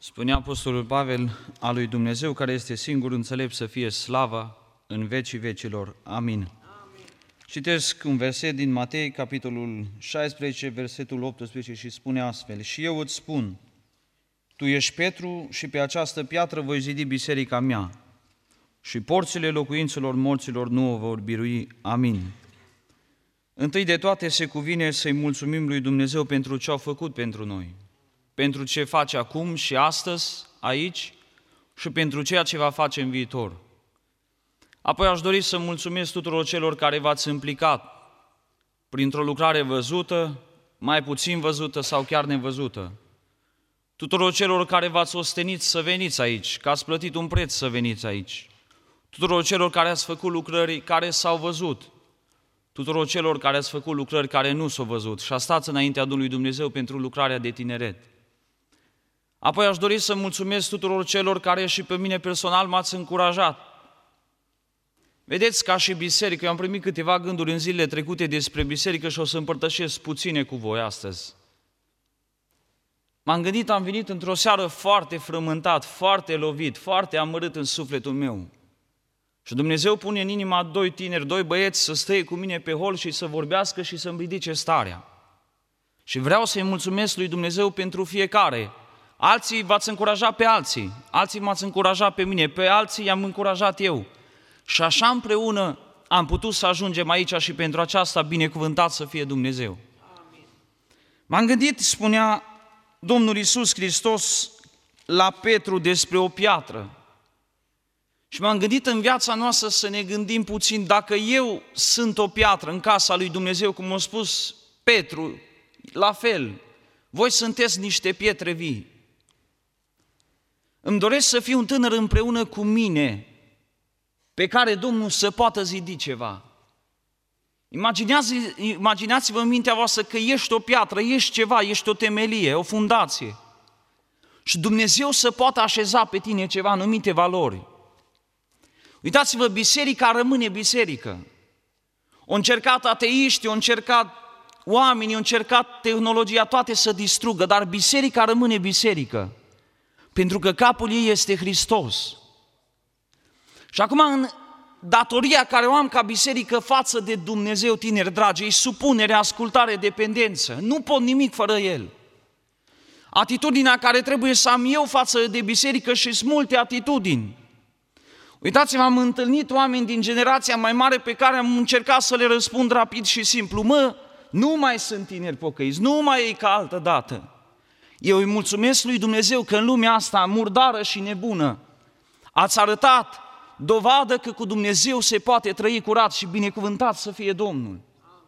Spunea Apostolul Pavel, a lui Dumnezeu care este singur înțelept să fie slava în vecii vecilor. Amin. Citesc un verset din Matei, capitolul 16, versetul 18 și spune astfel: Și eu îți spun, tu ești Petru și pe această piatră voi zidi biserica mea și porțile locuințelor morților nu o vor birui. Amin. Întâi de toate se cuvine să-i mulțumim lui Dumnezeu pentru ce a făcut pentru noi, pentru ce face acum și astăzi, aici, și pentru ceea ce va face în viitor. Apoi aș dori să mulțumesc tuturor celor care v-ați implicat printr-o lucrare văzută, mai puțin văzută sau chiar nevăzută. Tuturor celor care v-ați ostenit să veniți aici, că ați plătit un preț să veniți aici. Tuturor celor care ați făcut lucrări care s-au văzut. Tuturor celor care ați făcut lucrări care nu s-au văzut și a stat înaintea Domnului Dumnezeu pentru lucrarea de tineret. Apoi aș dori să mulțumesc tuturor celor care și pe mine personal m-ați încurajat. Vedeți, ca și biserică, eu am primit câteva gânduri în zilele trecute despre biserică și o să împărtășesc puține cu voi astăzi. M-am gândit, am venit într-o seară foarte frământat, foarte lovit, foarte amărât în sufletul meu. Și Dumnezeu pune în inima doi tineri, doi băieți să stea cu mine pe hol și să vorbească și să-mi ridice starea. Și vreau să-i mulțumesc lui Dumnezeu pentru fiecare. Alții v-ați încurajat pe alții, alții m-ați încurajat pe mine, pe alții i-am încurajat eu. Și așa împreună am putut să ajungem aici și pentru aceasta binecuvântat să fie Dumnezeu. Amin. M-am gândit, spunea Domnul Iisus Hristos la Petru despre o piatră. Și m-am gândit în viața noastră să ne gândim puțin, dacă eu sunt o piatră în casa lui Dumnezeu, cum a spus Petru, la fel, voi sunteți niște pietre vii. Îmi doresc să fiu un tânăr împreună cu mine, pe care Domnul să poată zidi ceva. Imaginați-vă în mintea voastră că ești o piatră, ești ceva, ești o temelie, o fundație. Și Dumnezeu să poată așeza pe tine ceva, anumite valori. Uitați-vă, biserica rămâne biserică. Au încercat ateiști, au încercat oamenii, au încercat tehnologia, toate să distrugă, dar biserica rămâne biserică. Pentru că capul ei este Hristos. Și acum, în datoria care o am ca biserică față de Dumnezeu, tineri dragi, e supunere, ascultare, dependență. Nu pot nimic fără El. Atitudinea care trebuie să am eu față de biserică și sunt multe atitudini. Uitați-vă, am întâlnit oameni din generația mai mare pe care am încercat să le răspund rapid și simplu. Nu mai sunt tineri pocăiți, nu mai e ca altă dată. Eu îi mulțumesc lui Dumnezeu că în lumea asta murdară și nebună ați arătat dovadă că cu Dumnezeu se poate trăi curat și binecuvântat să fie Domnul.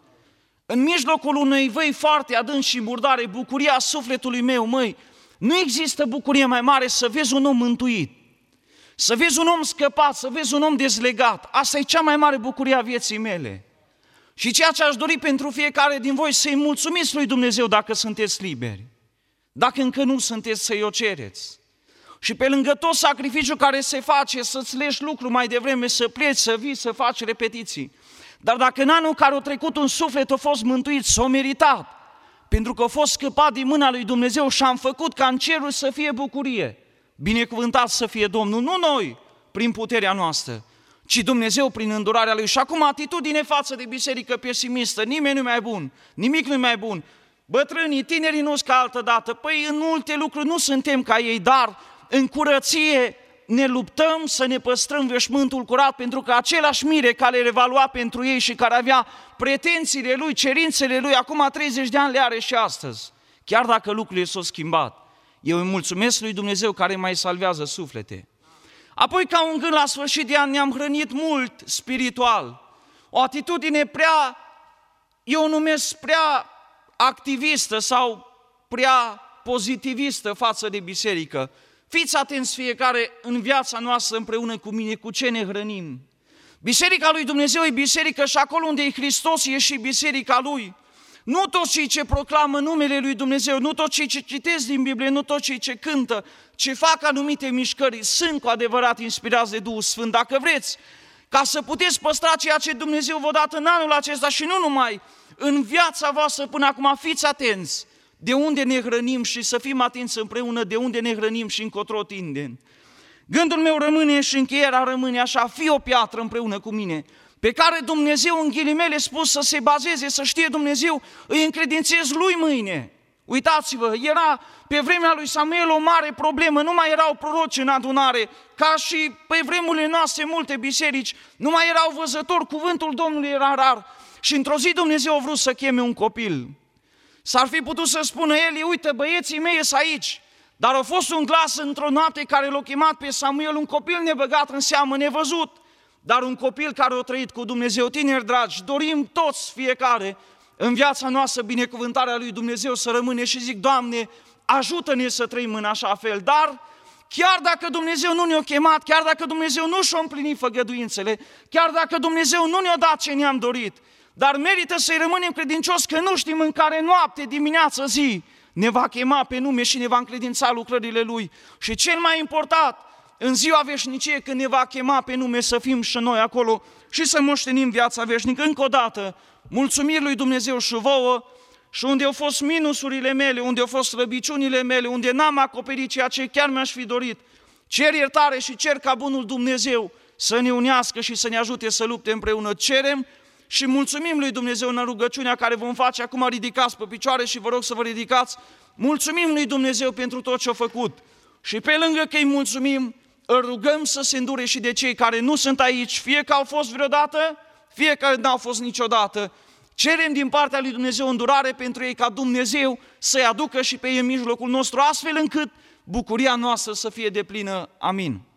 În mijlocul unei văi foarte adânci și murdare, bucuria sufletului meu, nu există bucurie mai mare să vezi un om mântuit, să vezi un om scăpat, să vezi un om dezlegat. Asta e cea mai mare bucurie a vieții mele. Și ceea ce aș dori pentru fiecare din voi, să-i mulțumiți lui Dumnezeu dacă sunteți liberi. Dacă încă nu sunteți, să-i o cereți. Și pe lângă tot sacrificiul care se face, să-ți leși lucru mai devreme, să pleci, să vii, să faci repetiții. Dar dacă în anul care a trecut un suflet a fost mântuit, s-a meritat, pentru că a fost scăpat din mâna lui Dumnezeu și am făcut ca în cerul să fie bucurie. Binecuvântat să fie Domnul, nu noi prin puterea noastră, ci Dumnezeu prin îndurarea Lui. Și acum atitudine față de biserică pesimistă, nimeni nu mai bun, nimic nu mai bun. Bătrânii, tinerii nu-s ca altă dată, păi în multe lucruri nu suntem ca ei, dar în curăție ne luptăm să ne păstrăm veșmântul curat, pentru că același mire care le va lua pentru ei și care avea pretențiile lui, cerințele lui, acum 30 de ani le are și astăzi, chiar dacă lucrurile s-au schimbat. Eu îi mulțumesc lui Dumnezeu care mai salvează suflete. Apoi, ca un gând la sfârșit de an, ne-am hrănit mult spiritual. O atitudine prea, eu o numesc prea activistă sau prea pozitivistă față de biserică. Fiți atenți fiecare în viața noastră împreună cu mine, cu ce ne hrănim. Biserica lui Dumnezeu e biserică și acolo unde e Hristos e și biserica Lui. Nu toți cei ce proclamă numele lui Dumnezeu, nu toți cei ce citesc din Biblie, nu toți cei ce cântă, ce fac anumite mișcări, sunt cu adevărat inspirați de Duhul Sfânt. Dacă vreți, ca să puteți păstra ceea ce Dumnezeu v-a dat în anul acesta și nu numai, în viața voastră până acum, fiți atenți. de unde ne hrănim și să fim atenți împreună de unde ne hrănim și încotro tindem. Gândul meu rămâne și încheierea rămâne așa, fii o piatră împreună cu mine, pe care Dumnezeu, în ghilimele spus, să se bazeze, să știe Dumnezeu, îi încredințez lui mâine. Uitați-vă, era pe vremea lui Samuel o mare problemă, nu mai erau proroci în adunare, ca și pe vremurile noastre multe biserici, nu mai erau văzători, cuvântul Domnului era rar. Și într-o zi Dumnezeu a vrut să cheme un copil. S-ar fi putut să spună Eli, uite, băieții mei sunt aici, dar a fost un glas într-o noapte care l-a chemat pe Samuel, un copil nebăgat în seamă, nevăzut, dar un copil care a trăit cu Dumnezeu. Tineri dragi, dorim toți fiecare în viața noastră binecuvântarea lui Dumnezeu să rămâne și zic, Doamne, ajută-ne să trăim în așa fel, dar chiar dacă Dumnezeu nu ne-a chemat, chiar dacă Dumnezeu nu și-a împlinit făgăduințele, chiar dacă Dumnezeu nu ne-a dat ce ne-am dorit, dar merită să-i rămânem credincioși că nu știm în care noapte, dimineață, zi ne va chema pe nume și ne va încredința lucrările Lui. Și cel mai important, în ziua veșnicie, când ne va chema pe nume, să fim și noi acolo și să moștenim viața veșnică. Încă o dată, mulțumiri lui Dumnezeu și vouă, și unde au fost minusurile mele, unde au fost slăbiciunile mele, unde n-am acoperit ceea ce chiar mi-aș fi dorit, cer iertare și cer ca bunul Dumnezeu să ne unească și să ne ajute să lupte împreună. Cerem și mulțumim lui Dumnezeu în rugăciunea care vom face acum, ridicați pe picioare și vă rog să vă ridicați. Mulțumim lui Dumnezeu pentru tot ce a făcut și pe lângă că îi mulțumim, îl rugăm să se îndure și de cei care nu sunt aici, fie că au fost vreodată, fie că n-au fost niciodată. Cerem din partea lui Dumnezeu îndurare pentru ei ca Dumnezeu să-i aducă și pe ei în mijlocul nostru, astfel încât bucuria noastră să fie deplină. Amin.